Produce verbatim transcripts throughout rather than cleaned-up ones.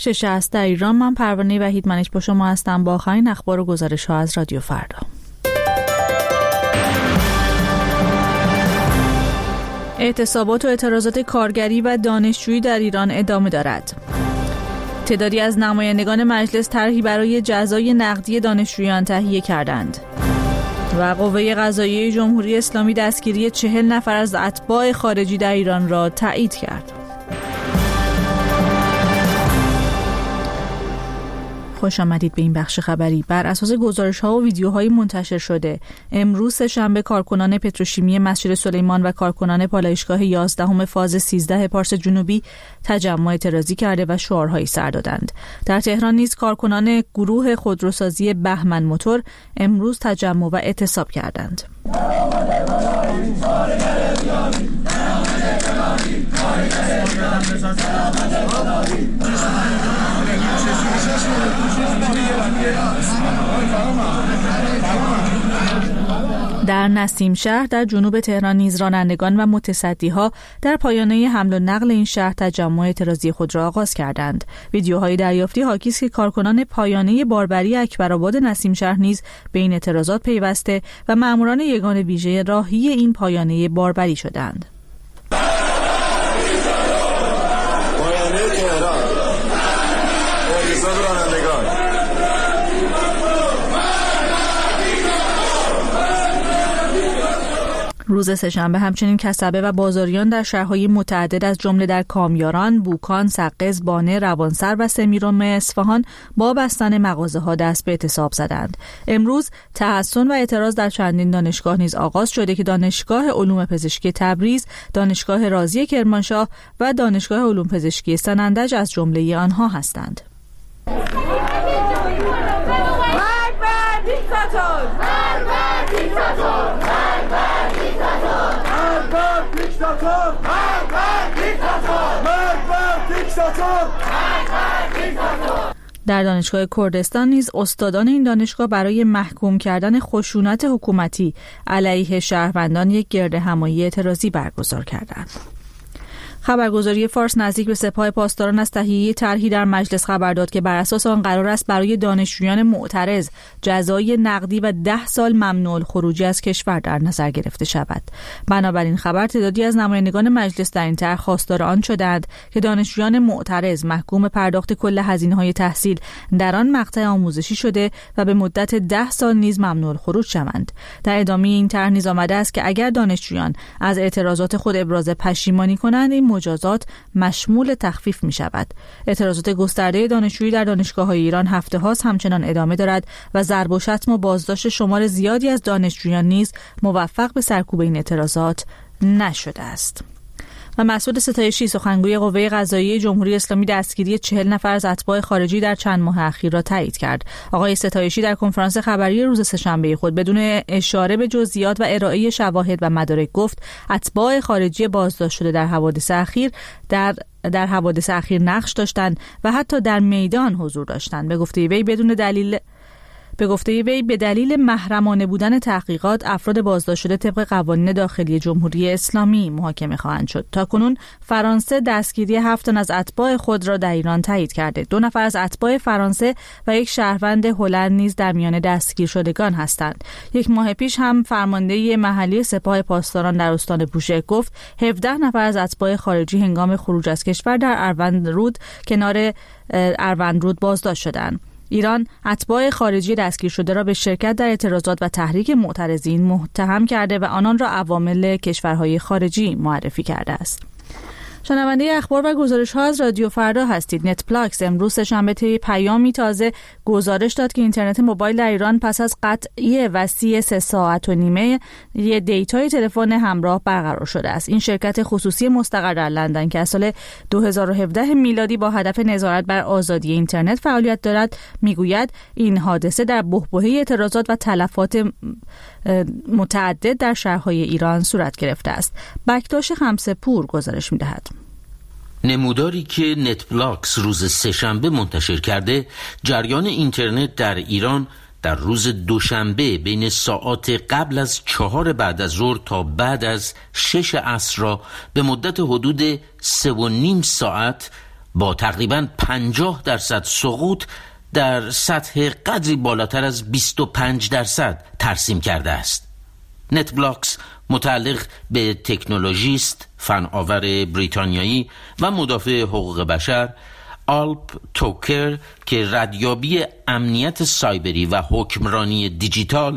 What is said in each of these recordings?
شش است در ایران. من پروانه وحید منیج با شما هستم با آخرین اخبار و گزارش ها از رادیو فردا. اعتصابات و اعتراضات کارگری و دانشجویی در ایران ادامه دارد. تعدادی از نمایندگان مجلس طرحی برای جزای نقدی دانشجویان تهیه کردند. و قوه قضاییه جمهوری اسلامی دستگیری چهل نفر از اتباع خارجی در ایران را تایید کرد. خوش آمدید به این بخش خبری. بر اساس گزارش‌ها و ویدیوهای منتشر شده، امروز سه‌شنبه کارکنان پتروشیمی مسجد سلیمان و کارکنان پالایشگاه یازدهم فاز سیزده پارس جنوبی تجمع اعتراضی کرده و شعارهایی سر دادند. در تهران نیز کارکنان گروه خودروسازی بهمن موتور امروز تجمع و اعتصاب کردند. در نسیم شهر در جنوب تهران نیز رانندگان و متصدی‌ها در پایانه حمل و نقل این شهر تجمع اعتراضی خود را آغاز کردند. ویدیوهای دریافتی حاکی است که کارکنان پایانه باربری اکبرآباد نسیم شهر نیز به این اعتراضات پیوسته و ماموران یگان ویژه راهی این پایانه باربری شدند. پایانه تهران اعتصاب رانندگان. روز سه‌شنبه همچنین کسبه و بازاریان در شهرهای متعدد از جمله در کامیاران، بوکان، سقز، بانه، روانسر و سمیرام اصفهان با بستن مغازه‌ها دست به اعتصاب زدند. امروز تحسن و اعتراض در چندین دانشگاه نیز آغاز شده که دانشگاه علوم پزشکی تبریز، دانشگاه رازی کرمانشاه و دانشگاه علوم پزشکی سنندج از جمله آنها هستند. در دانشگاه کردستان نیز استادان این دانشگاه برای محکوم کردن خشونت حکومتی علیه شهروندان یک گردهمایی اعتراضی برگزار کردند. خبرگزاری فارس نزدیک به سپاه پاسداران از تهیه طرحی در مجلس خبر داد که بر اساس آن قرار است برای دانشجویان معترض جزای نقدی و ده سال ممنوع الخروجی از کشور در نظر گرفته شود. بنابراین خبر تعدادی از نمایندگان مجلس در این طرح خواستار آن شدند که دانشجویان معترض محکوم پرداخت کل هزینه‌های تحصیل در آن مقطع آموزشی شده و به مدت ده سال نیز ممنوع الخروج شوند. در ادامه این طرح نیز آمده است که اگر دانشجویان از اعتراضات خود ابراز پشیمانی کنند این مجازات مشمول تخفیف می شود. اعتراضات گسترده دانشجویی در دانشگاه‌های ایران هفته هاست همچنان ادامه دارد و ضرب و شتم و بازداشت شمار زیادی از دانشجویان نیز موفق به سرکوب این اعتراضات نشده است. و مسعود ستایشی سخنگوی قوه قضاییه جمهوری اسلامی دستگیری چهل نفر از اتباع خارجی در چند ماه اخیر را تایید کرد. آقای ستایشی در کنفرانس خبری روز سه‌شنبه خود بدون اشاره به جزئیات و ارائه شواهد و مدارک گفت اتباع خارجی بازداشت شده در حوادث اخیر در در حوادث اخیر نقش داشتند و حتی در میدان حضور داشتند. به گفته وی بدون دلیل به گفته وی به دلیل محرمانه بودن تحقیقات افراد بازداشت شده طبق قوانین داخلی جمهوری اسلامی محاکمه خواهند شد. تاکنون فرانسه دستگیری هفت تن از اتباع خود را در ایران تایید کرده. دو نفر از اتباع فرانسه و یک شهروند هلند نیز در میان دستگیر شدگان هستند. یک ماه پیش هم فرمانده محلی سپاه پاسداران در استان بوشهر گفت هفده نفر از اتباع خارجی هنگام خروج از کشور در اروندرود کنار اروندرود بازداشت شدند. ایران اتباع خارجی دستگیر شده را به شرکت در اعتراضات و تحریک معترضین متهم کرده و آنان را عوامل کشورهای خارجی معرفی کرده است. شنونده اخبار و گزارش ها از رادیو فردا هستید. نتپلاکس امروز سه‌شنبه طی پیامی تازه گزارش داد که اینترنت موبایل در ایران پس از قطعی وسیع سه ساعت و نیمه یه دیتای تلفن همراه برقرار شده است. این شرکت خصوصی مستقر در لندن که از سال دو هزار و هفده میلادی با هدف نظارت بر آزادی اینترنت فعالیت دارد میگوید این حادثه در بحبوحه اعتراضات و تلفات متعدد در شهرهای ایران صورت گرفته است. بکتاش خمسه‌پور گزارش می‌دهد. نموداری که نتپلاکس روز سه‌شنبه منتشر کرده، جریان اینترنت در ایران در روز دوشنبه بین ساعات قبل از چهار بعد از ظهر تا بعد از شش عصر را به مدت حدود سه و نیم ساعت با تقریباً پنجاه درصد سقوط در سطح قدری بالاتر از بیست و پنج درصد ترسیم کرده است. نتبلاکس متعلق به تکنولوژیست، فناور بریتانیایی و مدافع حقوق بشر آلپ توکر که ردیابی امنیت سایبری و حکمرانی دیجیتال،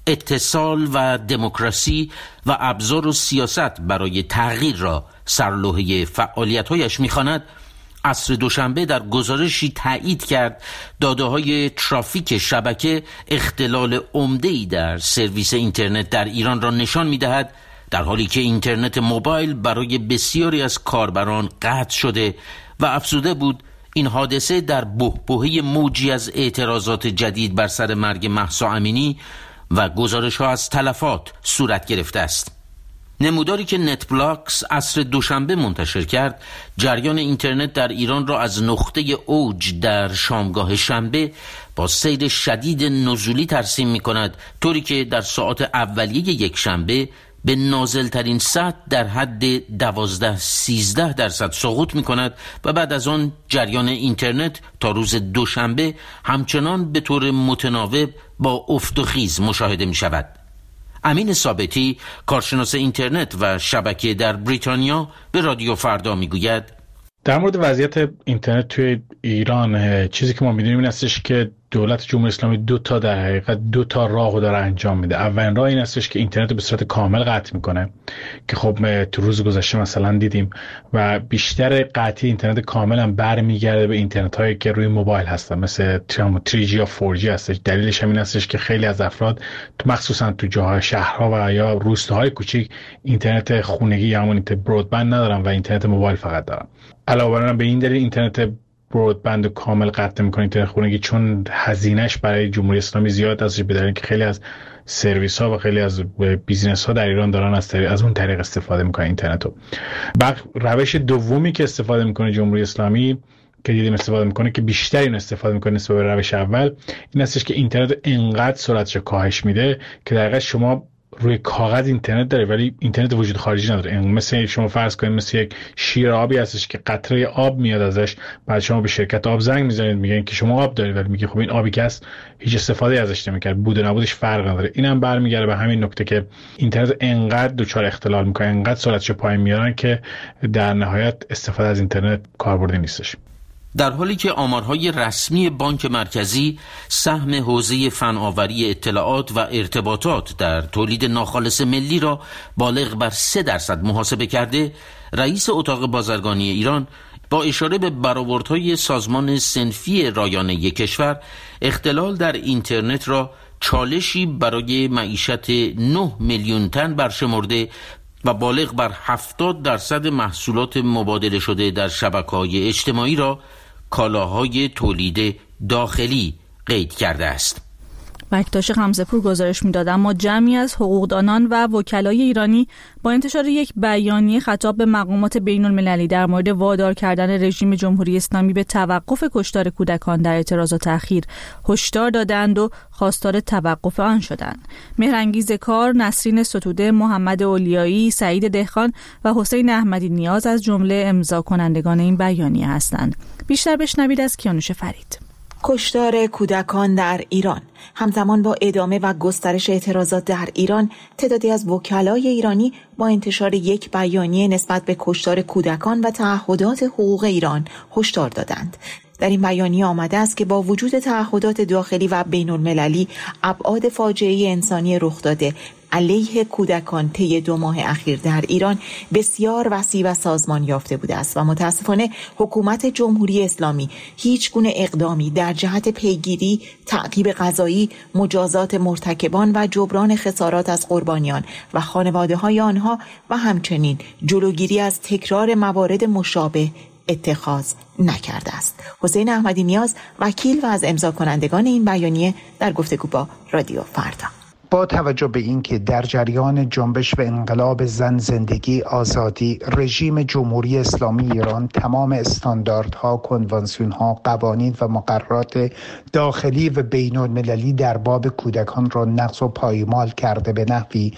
اتصال و دموکراسی و ابزار و سیاست برای تغییر را سرلوحه فعالیت‌هایش می‌خواند، عصر دوشنبه در گزارشی تایید کرد داده‌های ترافیک شبکه اختلال عمده‌ای در سرویس اینترنت در ایران را نشان می‌دهد، در حالی که اینترنت موبایل برای بسیاری از کاربران قطع شده و افزوده بود این حادثه در بحبوحه موجی از اعتراضات جدید بر سر مرگ مهسا امینی و گزارش‌ها از تلفات صورت گرفته است. نموداری که نتبلاکس عصر دوشنبه منتشر کرد، جریان اینترنت در ایران را از نقطه اوج در شامگاه شنبه با سیر شدید نزولی ترسیم می‌کند، طوری که در ساعات اولیه یک شنبه به نازلترین سطح در حد دوازده سیزده درصد سقوط می‌کند و بعد از آن جریان اینترنت تا روز دوشنبه همچنان به طور متناوب با افت و خیز مشاهده می‌شود. امین ثابتی، کارشناس اینترنت و شبکه در بریتانیا، به رادیو فردا میگوید در مورد وضعیت اینترنت توی ایران چیزی که ما میدونیم این هستش که دولت جمهوری اسلامی دو تا در حقیقت دو تا راهو داره انجام میده. اولین راه این هستش که اینترنت رو به صورت کامل قطع میکنه که خب تو روز گذشته مثلا دیدیم و بیشتر قطعی اینترنت کامل هم برمیگرده به اینترنت هایی که روی موبایل هستن، مثل تری جی یا فور جی هستش. دلیلش هم این هستش که خیلی از افراد مخصوصا تو جاهای شهرها و یا روستاهای کوچیک اینترنت خونگی یا همون اینترنت برودبند ندارن و اینترنت موبایل فقط دارن. علاوه بر به این دلیل اینترنت برودبند کامل قطع می‌کنه اینترنت خونگی، چون هزینه‌اش برای جمهوری اسلامی زیاد است، به دلیل که خیلی از سرویس‌ها و خیلی از بیزنس‌ها در ایران دارن از طریق از اون طریق استفاده می‌کنن اینترنتو. بعد روش دومی که استفاده می‌کنه جمهوری اسلامی که دیدیم استفاده می‌کنه که بیشتر این استفاده می‌کنه نسبت به روش اول، این هستش که اینترنت انقدر سرعتش کاهش میده که در واقع شما روی کاغذ اینترنت داره ولی اینترنت وجود خارجی نداره. مثل شما فرض کنید مثل یک شیر آبی هستش که قطره آب میاد ازش، بعد شما به شرکت آب زنگ میزنید میگن که شما آب دارید ولی میگه خب این آبی که است هیچ استفاده ازش نمیکرد، بود و نبودش فرق نداره. اینم برمیگره به همین نکته که اینترنت انقدر دچار اختلال میکنه، انقدر سرعتش پایین میارن که در نهایت استفاده از اینترنت کاربردی نیستش. در حالی که آمارهای رسمی بانک مرکزی سهم حوزه فناوری اطلاعات و ارتباطات در تولید ناخالص ملی را بالغ بر سه درصد محاسبه کرده، رئیس اتاق بازرگانی ایران با اشاره به برآوردهای سازمان صنفی رایانه کشور اختلال در اینترنت را چالشی برای معیشت نه میلیون تن برشمرده و بالغ بر هفتاد درصد محصولات مبادله شده در شبکه‌های اجتماعی را کالاهای تولید داخلی قید کرده است. بکتاش خمسه‌پور گزارش می‌داد اما جمعی از حقوقدانان و وکلای ایرانی با انتشار یک بیانیه خطاب به مقامات بین‌المللی در مورد وادار کردن رژیم جمهوری اسلامی به توقف کشتار کودکان در اعتراض و تأخیر هشدار دادند و خواستار توقف آن شدند. مهرانگیز کار، نسرین ستوده، محمد اولیایی، سعید دهخان و حسین احمدی نیاز از جمله امضا کنندگان این بیانیه هستند. بیشتر بشنوید از کیانوش فرید. کشتار کودکان در ایران. همزمان با ادامه و گسترش اعتراضات در ایران، تعدادی از وکلای ایرانی با انتشار یک بیانیه نسبت به کشتار کودکان و تعهدات حقوق ایران هشدار دادند. در این بیانیه آمده است که با وجود تعهدات داخلی و بین المللی، ابعاد فاجعه انسانی رخ داده علیه کودکان طی دو ماه اخیر در ایران بسیار وسیع و سازمان یافته بوده است و متاسفانه حکومت جمهوری اسلامی هیچ گونه اقدامی در جهت پیگیری، تعقیب قضایی، مجازات مرتکبان و جبران خسارات از قربانیان و خانواده‌های آنها و همچنین جلوگیری از تکرار موارد مشابه اتخاذ نکرده است. حسین احمدی نیاز، وکیل و از امضا کنندگان این بیانیه، در گفتگو با رادیو فردا: با توجه به اینکه در جریان جنبش به انقلاب زن، زندگی، آزادی، رژیم جمهوری اسلامی ایران تمام استانداردها، کنوانسیون‌ها، قوانین و مقررات داخلی و بین المللی در باب کودکان را نقض و پایمال کرده به نحوی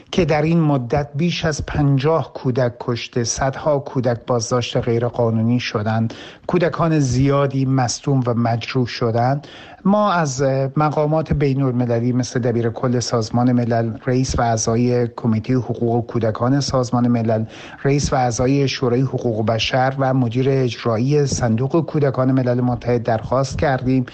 که در این مدت بیش از پنجاه کودک کشته، صدها کودک بازداشت غیرقانونی شدند، کودکان زیادی مصدوم و مجروح شدند. ما از مقامات بین المللی مثل دبیر کل سازمان ملل، رئیس و اعضای کمیته حقوق کودکان سازمان ملل، رئیس و اعضای شورای حقوق بشر و مدیر اجرایی صندوق کودکان ملل متحد درخواست کردیم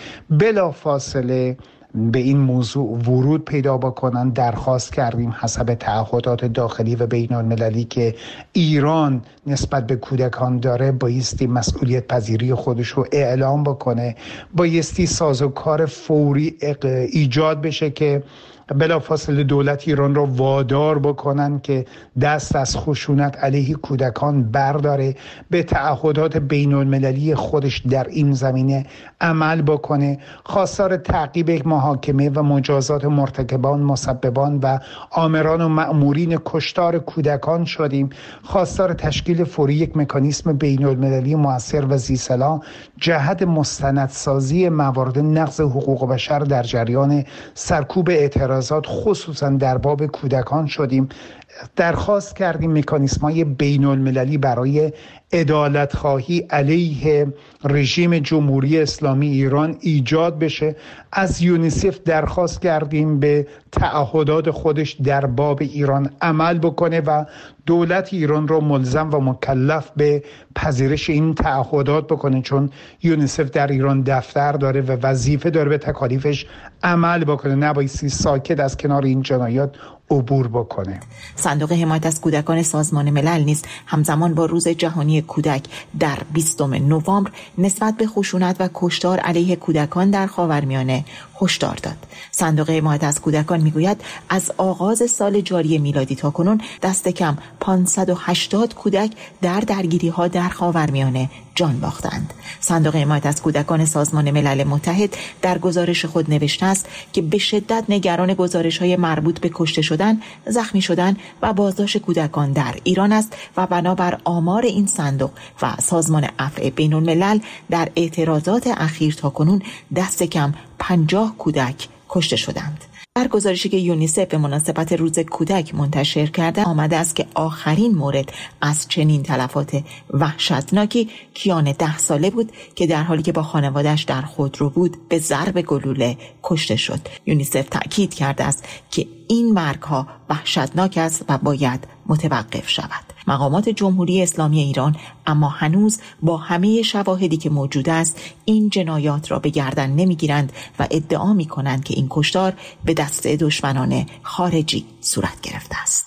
بلافاصله به این موضوع ورود پیدا بکنن. درخواست کردیم حسب تعهدات داخلی و بین المللی که ایران نسبت به کودکان داره بایستی مسئولیت پذیری خودش رو اعلام بکنه، بایستی سازوکار فوری ایجاد بشه که بلافاصله دولت ایران را وادار بکنن که دست از خشونت علیه کودکان برداره، به تعهدات بین المللی خودش در این زمینه عمل بکنه. خواستار تعقیب محاکمه و مجازات مرتکبان، مسببان و آمران و مأمورین کشتار کودکان شدیم. خواستار تشکیل فوری یک مکانیزم بین المللی مؤثر و ذی‌صلاح جهت مستندسازی موارد نقض حقوق بشر در جریان سرکوب اعتراضات خصوصا در باب کودکان شدیم. درخواست کردیم مکانیزم‌های بین المللی برای عدالت خواهی علیه رژیم جمهوری اسلامی ایران ایجاد بشه. از یونیسف درخواست کردیم به تعهدات خودش در باب ایران عمل بکنه و دولت ایران را ملزم و مکلف به پذیرش این تعهدات بکنه، چون یونیسف در ایران دفتر داره و وظیفه داره به تکالیفش عمل بکنه، نبایستی ساکت از کنار این جنایات عبور بکنه. صندوق حمایت از کودکان سازمان ملل نیز همزمان با روز جهانی کودک در بیستم نوامبر نسبت به خشونت و کشتار علیه کودکان در خاورمیانه هشدار داد. صندوق حمایت از کودکان میگوید از آغاز سال جاری میلادی تا کنون دست کم پانصد و هشتاد کودک در درگیری‌ها در خاورمیانه جان باختند. صندوق حمایت از کودکان سازمان ملل متحد در گزارش خود نوشته است که به شدت نگران گزارش‌های مربوط به کشته شدن، زخمی شدن و بازداشت کودکان در ایران است و بنابر آمار این صندوق و سازمان عفو بین الملل در اعتراضات اخیر تا کنون دست کم پنجاه کودک کشته شدند. در گزارشی که یونیسف به مناسبت روز کودک منتشر کرده آمده است که آخرین مورد از چنین تلفات وحشتناکی کیان ده ساله بود که در حالی که با خانواده‌اش در خودرو بود به ضرب گلوله کشته شد. یونیسف تأکید کرده است که این مرگ‌ها وحشتناک است و باید متوقف شود. مقامات جمهوری اسلامی ایران اما هنوز با همه شواهدی که موجود است این جنایات را به گردن نمیگیرند و ادعا می‌کنند که این کشتار به دست دشمنان خارجی صورت گرفته است.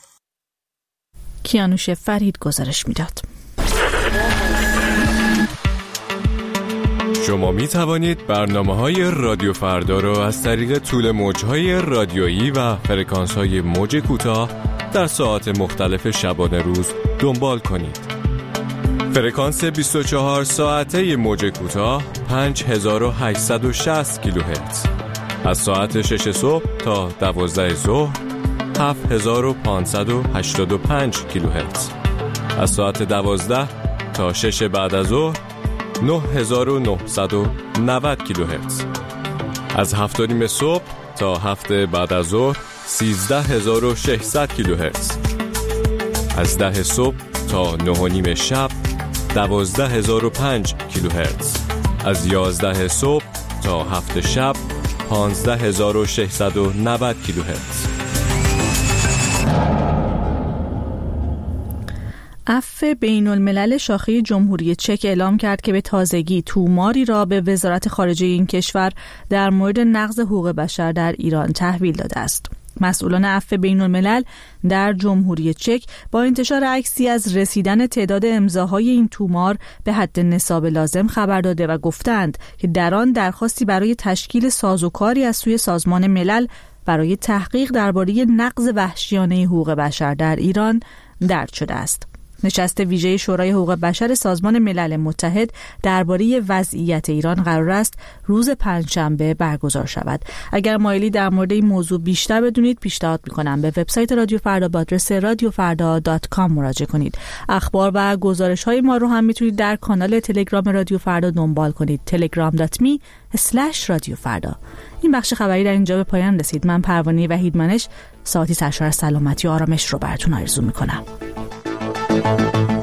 کیانوش فرید گزارش میداد. شما می توانید برنامه‌های رادیو فردا را از طریق طول موج‌های رادیویی و فرکانس‌های موج کوتاه در ساعات مختلف شبانه روز دنبال کنید. فرکانس بیست و چهار ساعته موج کوتاه پنج هزار و هشتصد و شصت کیلوهرتز از ساعت شش صبح تا دوازده ظهر هفت هزار و پانصد و هشتاد و پنج کیلوهرتز از ساعت دوازده تا شش بعد از ظهر نه هزار و نهصد و نود کیلوهرتز از هفت و نیم صبح تا هفت بعد از ظهر سیزده هزار و ششصد کیلوهرتز از ده صبح تا نه و نیم شب دوازده هزار و پنج کیلوهرتز از یازده صبح تا هفت شب پانزده هزار و ششصد و نود کیلوهرتز. عفو بین الملل شاخه جمهوری چک اعلام کرد که به تازگی توماری را به وزارت خارجه این کشور در مورد نقض حقوق بشر در ایران تحویل داده است. مسئولان عفو بین الملل در جمهوری چک با انتشار عکسی از رسیدن تعداد امضاهای این تومار به حد نصاب لازم خبر داده و گفتند که در آن درخواستی برای تشکیل سازوکاری از سوی سازمان ملل برای تحقیق درباره نقض وحشیانه حقوق بشر در ایران درج شده است. نشست ویژه شورای حقوق بشر سازمان ملل متحد درباره وضعیت ایران قرار است روز پنجشنبه برگزار شود. اگر مایلی در مورد این موضوع بیشتر بدونید پیشنهاد می‌کنم به وبسایت رادیو فردا با آدرس رادیو فردا دات کام مراجعه کنید. اخبار و گزارش‌های ما رو هم میتونید در کانال تلگرام رادیو فردا دنبال کنید. تلگرام دات می اسلش رادیو فردا. این بخش خبری در اینجا به پایان رسید. من پروانه وحیدمنش ساعتی سرشار از سلامتی و آرامش رو براتون آرزو می‌کنم.